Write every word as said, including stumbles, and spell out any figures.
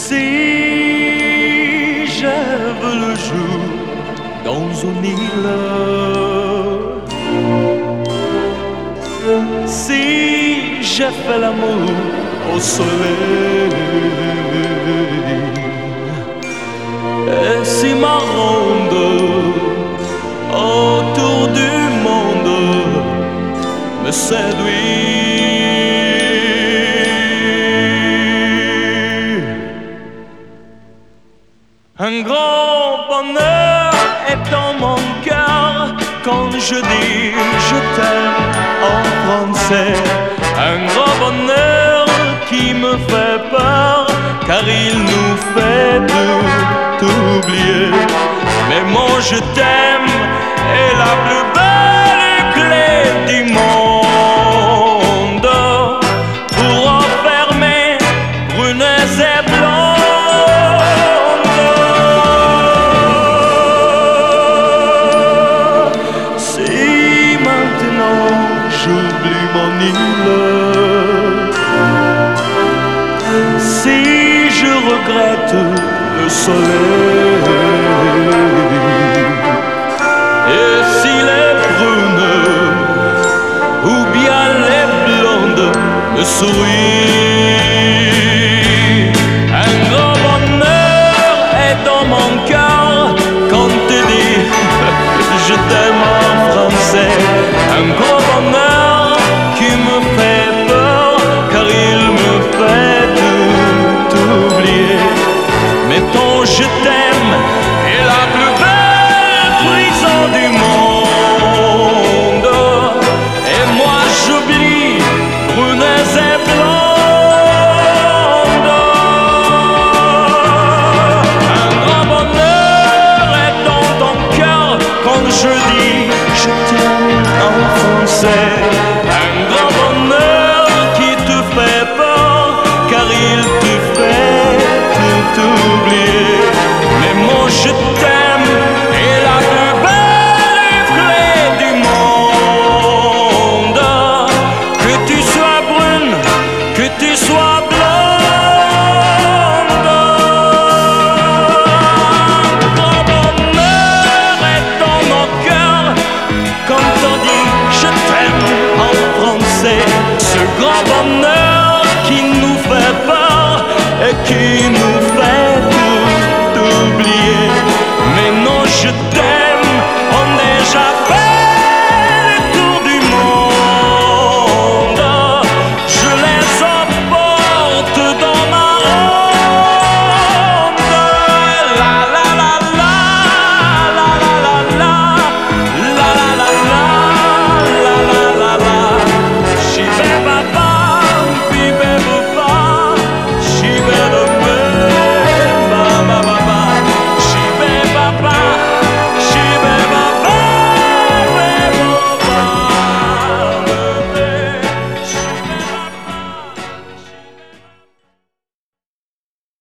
Si j'avais le jour dans une île, si j'ai fait l'amour au soleil, et si ma ronde autour du monde me séduit, un grand bonheur est dans mon cœur quand je dis je t'aime en français. Un grand bonheur qui me fait peur car il nous fait tout oublier. Mais mon je t'aime est la plus belle clé du monde pour enfermer brunettes et blondes. Si maintenant j'oublie mon île, si je regrette le soleil, et si les brunes ou bien les blondes me sourient,